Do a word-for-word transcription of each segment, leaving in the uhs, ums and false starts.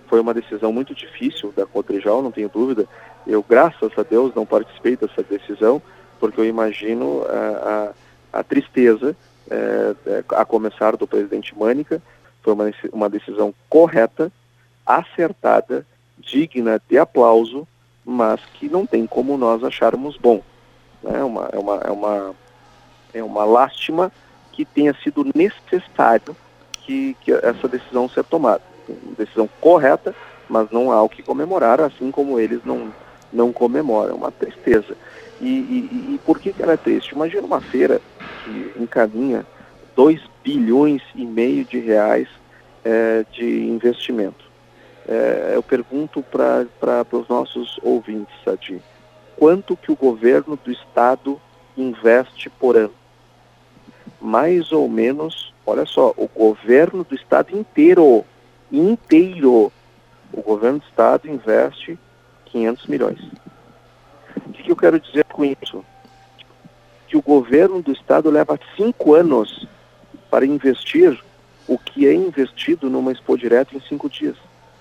foi uma decisão muito difícil da Cotrijal, não tenho dúvida. Eu, graças a Deus, não participei dessa decisão, porque eu imagino a, a, a tristeza, é, a começar do presidente Mânica. Foi uma, uma decisão correta, acertada, digna de aplauso, mas que não tem como nós acharmos bom. É uma, é uma, é uma, é uma lástima que tenha sido necessário que, que essa decisão seja tomada. Uma decisão correta, mas não há o que comemorar, assim como eles não, não comemoram. É uma tristeza. E, e, e por que ela é triste? Imagina uma feira que encaminha dois bilhões e meio de reais é, de investimento. É, eu pergunto para os nossos ouvintes, Sadi, quanto que o governo do estado investe por ano? Mais ou menos, olha só, o governo do estado inteiro, inteiro, o governo do estado investe quinhentos milhões. O que, que eu quero dizer com isso? Que o governo do estado leva cinco anos para investir o que é investido numa Expo Direto em cinco dias.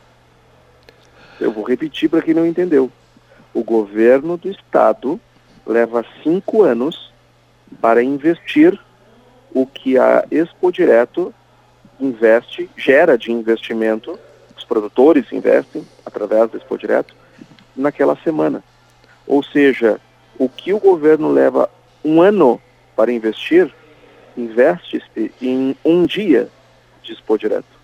Eu vou repetir para quem não entendeu. O governo do estado leva cinco anos para investir o que a Expo Direto investe, gera de investimento, os produtores investem através da Expo Direto, naquela semana. Ou seja, o que o governo leva um ano para investir, investe-se em um dia de Expo Direto.